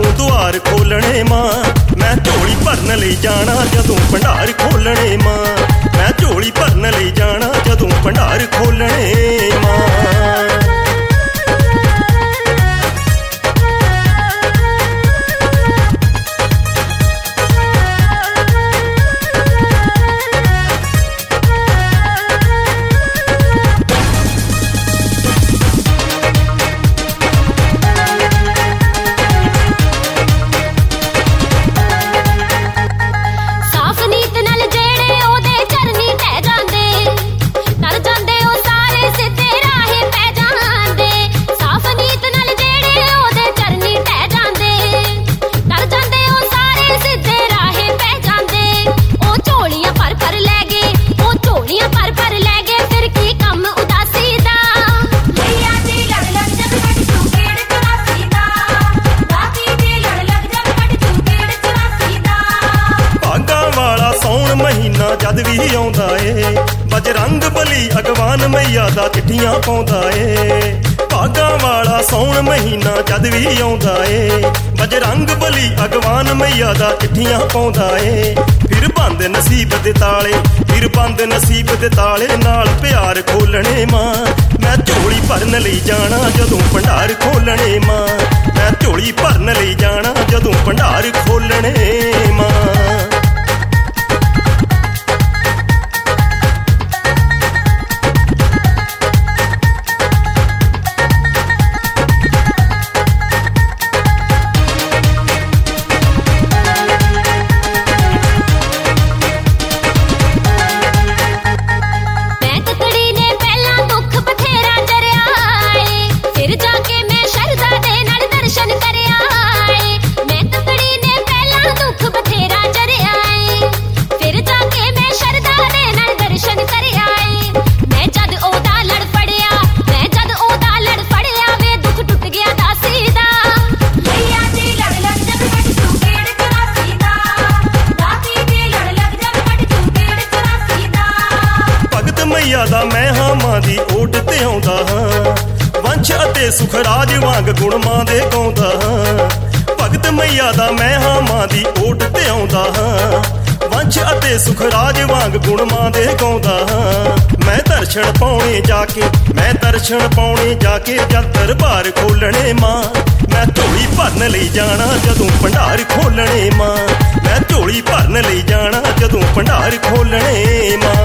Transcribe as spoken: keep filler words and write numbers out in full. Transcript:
जदों दुआर खोलने मां, मैं झोली भरन लई जाना जदों भंडार खोलने मां, मैं झोली भरन लई जाना जदों भंडार खोलने मां। महीना जद भी आउंदा ए, बजरंग बली अगवान मैया दा चिट्ठियां पाउंदा ए। भागां वाला सौण महीना जद भी आउंदा ए, बजरंग बली अगवान मैया दा चिट्ठियां पाउंदा ए। फिर बंद नसीब दे ताले, फिर बंद नसीब दे ताले नाल प्यार खोलने मां, मैं झोली भरन लई जाना जदों भंडार खोलने मां, मैं झोली भरन लई जाना जदों भंडार खोलने मां। मैया दा मैं हां मां दी ओट ते आउंदा हां, वंश अते सुख राज वांग गुण मां दे गाउंदा हां। भगत मैया दा मैं हां मां दी ओट ते आउंदा हां, वंश अते सुख राज वांग गुण मां दे गाउंदा हां। मैं दर्शन पाउणे जाके, मैं दर्शन पाउणे जाके जद दरबार खोलणे मां, मैं झोली भरन लई जाना जदों भंडार खोलणे मां, मैं झोली भरन लई जाना जदों भंडार खोलणे मां।